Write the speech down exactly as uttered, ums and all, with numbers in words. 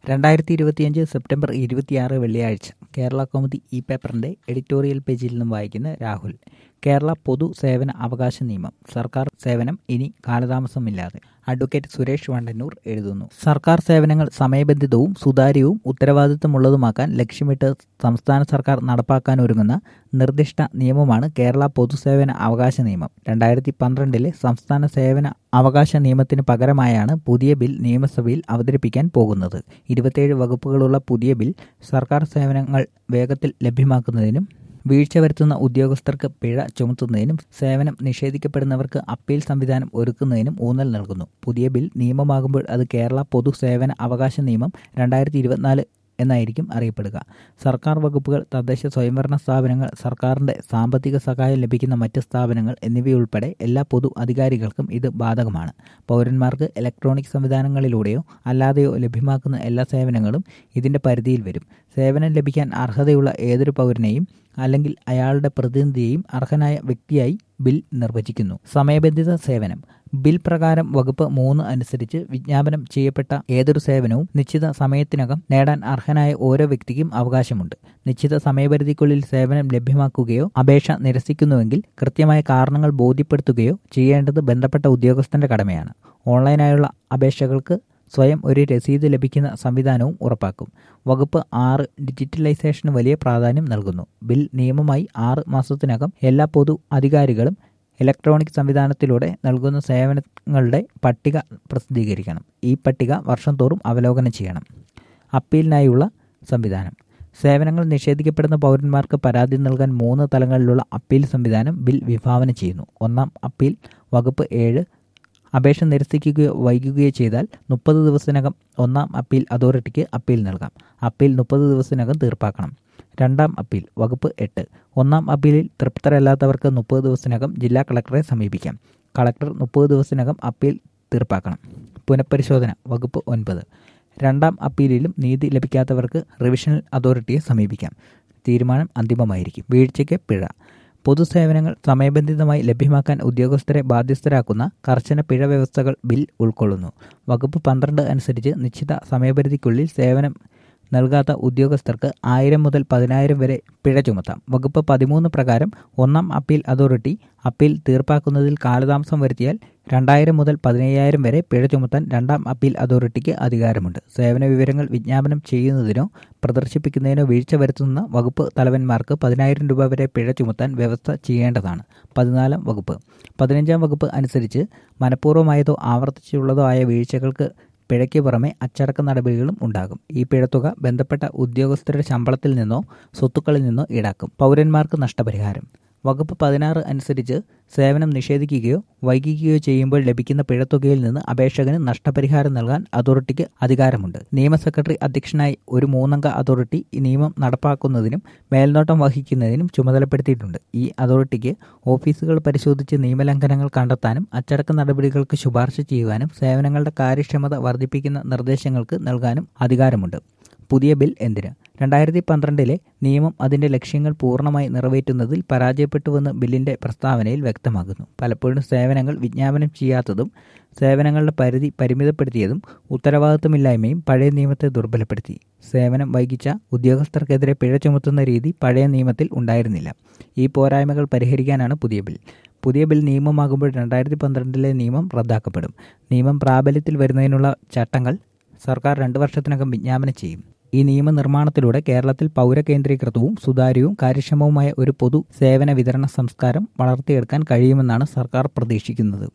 രണ്ടായിരത്തി ഇരുപത്തിയഞ്ച് സെപ്റ്റംബർ ഇരുപത്തിയാറ് വെള്ളിയാഴ്ച കേരള കൗമുദി ഇ പേപ്പറിന്റെ എഡിറ്റോറിയൽ പേജിൽ നിന്നും വായിക്കുന്ന രാഹുൽ. കേരള പൊതു സേവന അവകാശ നിയമം. സർക്കാർ സേവനം ഇനി കാലതാമസമില്ലാതെ. അഡ്വക്കേറ്റ് സുരേഷ് വണ്ടന്നൂർ എഴുതുന്നു. സർക്കാർ സേവനങ്ങൾ സമയബന്ധിതവും സുതാര്യവും ഉത്തരവാദിത്തമുള്ളതുമാക്കാൻ ലക്ഷ്യമിട്ട് സംസ്ഥാന സർക്കാർ നടപ്പാക്കാനൊരുങ്ങുന്ന നിർദ്ദിഷ്ട നിയമമാണ് കേരള പൊതുസേവന അവകാശ നിയമം. രണ്ടായിരത്തി പന്ത്രണ്ടിലെ സംസ്ഥാന സേവന അവകാശ നിയമത്തിന് പകരമായാണ് പുതിയ ബിൽ നിയമസഭയിൽ അവതരിപ്പിക്കാൻ പോകുന്നത്. ഇരുപത്തിയേഴ് വകുപ്പുകളുള്ള പുതിയ ബിൽ സർക്കാർ സേവനങ്ങൾ വേഗത്തിൽ ലഭ്യമാക്കുന്നതിനും വീഴ്ച വരുത്തുന്ന ഉദ്യോഗസ്ഥർക്ക് പിഴ ചുമത്തുന്നതിനും സേവനം നിഷേധിക്കപ്പെടുന്നവർക്ക് അപ്പീൽ സംവിധാനം ഒരുക്കുന്നതിനും ഊന്നൽ നൽകുന്നു. പുതിയ ബിൽ നിയമമാകുമ്പോൾ അത് കേരള പൊതു സേവന അവകാശ നിയമം രണ്ടായിരത്തി ഇരുപത്തിനാല് എന്നായിരിക്കും അറിയപ്പെടുക. സർക്കാർ വകുപ്പുകൾ, തദ്ദേശ സ്വയംഭരണ സ്ഥാപനങ്ങൾ, സർക്കാരിന്റെ സാമ്പത്തിക സഹായം ലഭിക്കുന്ന മറ്റ് സ്ഥാപനങ്ങൾ എന്നിവയുൾപ്പെടെ എല്ലാ പൊതു അധികാരികൾക്കും ഇത് ബാധകമാണ്. പൗരന്മാർക്ക് ഇലക്ട്രോണിക് സംവിധാനങ്ങളിലൂടെയോ അല്ലാതെയോ ലഭ്യമാക്കുന്ന എല്ലാ സേവനങ്ങളും ഇതിന്റെ പരിധിയിൽ വരും. സേവനം ലഭിക്കാൻ അർഹതയുള്ള ഏതൊരു പൗരനെയും അല്ലെങ്കിൽ അയാളുടെ പ്രതിനിധിയെയും അർഹനായ വ്യക്തിയായി ബിൽ നിർവചിക്കുന്നു. സമയബന്ധിത സേവനം. ബിൽ പ്രകാരം വകുപ്പ് മൂന്ന് അനുസരിച്ച് വിജ്ഞാപനം ചെയ്യപ്പെട്ട ഏതൊരു സേവനവും നിശ്ചിത സമയത്തിനകം നേടാൻ അർഹനായ ഓരോ വ്യക്തിക്കും അവകാശമുണ്ട്. നിശ്ചിത സമയപരിധിക്കുള്ളിൽ സേവനം ലഭ്യമാക്കുകയോ അപേക്ഷ നിരസിക്കുന്നുവെങ്കിൽ കൃത്യമായ കാരണങ്ങൾ ബോധ്യപ്പെടുത്തുകയോ ചെയ്യേണ്ടത് ബന്ധപ്പെട്ട ഉദ്യോഗസ്ഥന്റെ കടമയാണ്. ഓൺലൈനായുള്ള അപേക്ഷകൾക്ക് സ്വയം ഒരു രസീത് ലഭിക്കുന്ന സംവിധാനവും ഉറപ്പാക്കും. വകുപ്പ് ആറ് ഡിജിറ്റലൈസേഷന് വലിയ പ്രാധാന്യം നൽകുന്നു. ബിൽ നിയമമായി ആറ് മാസത്തിനകം എല്ലാ പൊതു അധികാരികളും ഇലക്ട്രോണിക് സംവിധാനത്തിലൂടെ നൽകുന്ന സേവനങ്ങളുടെ പട്ടിക പ്രസിദ്ധീകരിക്കണം. ഈ പട്ടിക വർഷം തോറും അവലോകനം ചെയ്യണം. അപ്പീലിനായുള്ള സംവിധാനം. സേവനങ്ങൾ നിഷേധിക്കപ്പെടുന്ന പൗരന്മാർക്ക് പരാതി നൽകാൻ മൂന്ന് തലങ്ങളിലുള്ള അപ്പീൽ സംവിധാനം ബിൽ വിഭാവന ചെയ്യുന്നു. ഒന്നാം അപ്പീൽ. വകുപ്പ് ഏഴ്. അപേക്ഷ നിരസിക്കുകയോ വൈകുകയോ ചെയ്താൽ മുപ്പത് ദിവസത്തിനകം ഒന്നാം അപ്പീൽ അതോറിറ്റിക്ക് അപ്പീൽ നൽകാം. അപ്പീൽ മുപ്പത് ദിവസത്തിനകം തീർപ്പാക്കണം. രണ്ടാം അപ്പീൽ. വകുപ്പ് എട്ട്. ഒന്നാം അപ്പീലിൽ തൃപ്തരല്ലാത്തവർക്ക് മുപ്പത് ദിവസത്തിനകം ജില്ലാ കളക്ടറെ സമീപിക്കാം. കളക്ടർ മുപ്പത് ദിവസത്തിനകം അപ്പീൽ തീർപ്പാക്കണം. പുനഃപരിശോധന. വകുപ്പ് ഒൻപത്. രണ്ടാം അപ്പീലിലും നീതി ലഭിക്കാത്തവർക്ക് റിവിഷണൽ അതോറിറ്റിയെ സമീപിക്കാം. തീരുമാനം അന്തിമമായിരിക്കും. വീഴ്ചയ്ക്ക് പിഴ. പൊതുസേവനങ്ങൾ സമയബന്ധിതമായി ലഭ്യമാക്കാൻ ഉദ്യോഗസ്ഥരെ ബാധ്യസ്ഥരാക്കുന്ന കർശന പിഴ വ്യവസ്ഥകൾ ബിൽ ഉൾക്കൊള്ളുന്നു. വകുപ്പ് പന്ത്രണ്ട് അനുസരിച്ച് നിശ്ചിത സമയപരിധിക്കുള്ളിൽ സേവനം നൽകാത്ത ഉദ്യോഗസ്ഥർക്ക് ആയിരം മുതൽ പതിനായിരം വരെ പിഴ ചുമത്താം. വകുപ്പ് പതിമൂന്ന് പ്രകാരം ഒന്നാം അപ്പീൽ അതോറിറ്റി അപ്പീൽ തീർപ്പാക്കുന്നതിൽ കാലതാമസം വരുത്തിയാൽ രണ്ടായിരം മുതൽ പതിനയ്യായിരം വരെ പിഴ ചുമത്താൻ രണ്ടാം അപ്പീൽ അതോറിറ്റിക്ക് അധികാരമുണ്ട്. സേവന വിവരങ്ങൾ വിജ്ഞാപനം ചെയ്യുന്നതിനോ പ്രദർശിപ്പിക്കുന്നതിനോ വീഴ്ച വരുത്തുന്ന വകുപ്പ് തലവന്മാർക്ക് പതിനായിരം രൂപ വരെ പിഴ ചുമത്താൻ വ്യവസ്ഥ ചെയ്യേണ്ടതാണ്. പതിനാലാം വകുപ്പ്. പതിനഞ്ചാം വകുപ്പ് അനുസരിച്ച് മനഃപൂർവ്വമായതോ ആവർത്തിച്ചുള്ളതോ ആയ വീഴ്ചകൾക്ക് പിഴയ്ക്ക് പുറമെ അച്ചടക്ക നടപടികളും ഉണ്ടാകും. ഈ പിഴത്തുക ബന്ധപ്പെട്ട ഉദ്യോഗസ്ഥരുടെ ശമ്പളത്തിൽ നിന്നോ സ്വത്തുക്കളിൽ നിന്നോ ഈടാക്കും. പൗരന്മാർക്ക് നഷ്ടപരിഹാരം. വകുപ്പ് പതിനാറ് അനുസരിച്ച് സേവനം നിഷേധിക്കുകയോ വൈകിക്കുകയോ ചെയ്യുമ്പോൾ ലഭിക്കുന്ന പിഴത്തുകയിൽ നിന്ന് അപേക്ഷകന് നഷ്ടപരിഹാരം നൽകാൻ അതോറിറ്റിക്ക് അധികാരമുണ്ട്. നിയമ സെക്രട്ടറി അധ്യക്ഷനായി ഒരു മൂന്നംഗ അതോറിറ്റി ഈ നിയമം നടപ്പാക്കുന്നതിനും മേൽനോട്ടം വഹിക്കുന്നതിനും ചുമതലപ്പെടുത്തിയിട്ടുണ്ട്. ഈ അതോറിറ്റിക്ക് ഓഫീസുകൾ പരിശോധിച്ച് നിയമലംഘനങ്ങൾ കണ്ടെത്താനും അച്ചടക്ക നടപടികൾക്ക് ശുപാർശ ചെയ്യുവാനും സേവനങ്ങളുടെ കാര്യക്ഷമത വർദ്ധിപ്പിക്കുന്ന നിർദ്ദേശങ്ങൾക്ക് നൽകാനും അധികാരമുണ്ട്. പുതിയ ബിൽ എന്തിന്? രണ്ടായിരത്തി പന്ത്രണ്ടിലെ നിയമം അതിന്റെ ലക്ഷ്യങ്ങൾ പൂർണ്ണമായി നിറവേറ്റുന്നതിൽ പരാജയപ്പെട്ടുവെന്ന് ബില്ലിന്റെ പ്രസ്താവനയിൽ വ്യക്തമാകുന്നു. പലപ്പോഴും സേവനങ്ങൾ വിജ്ഞാപനം ചെയ്യാത്തതും സേവനങ്ങളുടെ പരിധി പരിമിതപ്പെടുത്തിയതും ഉത്തരവാദിത്തമില്ലായ്മയും പഴയ നിയമത്തെ ദുർബലപ്പെടുത്തി. സേവനം വൈകിച്ച ഉദ്യോഗസ്ഥർക്കെതിരെ പിഴ ചുമത്തുന്ന രീതി പഴയ നിയമത്തിൽ ഉണ്ടായിരുന്നില്ല. ഈ പോരായ്മകൾ പരിഹരിക്കാനാണ് പുതിയ ബിൽ. പുതിയ ബിൽ നിയമമാകുമ്പോൾ രണ്ടായിരത്തി പന്ത്രണ്ടിലെ നിയമം റദ്ദാക്കപ്പെടും. നിയമം പ്രാബല്യത്തിൽ വരുന്നതിനുള്ള ചട്ടങ്ങൾ സർക്കാർ രണ്ടു വർഷത്തിനകം വിജ്ഞാപനം ചെയ്യും. ഈ നിയമനിർമ്മാണത്തിലൂടെ കേരളത്തിൽ പൗരകേന്ദ്രീകൃതവും സുതാര്യവും കാര്യക്ഷമവുമായ ഒരു പൊതു സേവന വിതരണ സംസ്കാരം വളർത്തിയെടുക്കാൻ കഴിയുമെന്നാണ് സർക്കാർ പ്രതീക്ഷിക്കുന്നത്.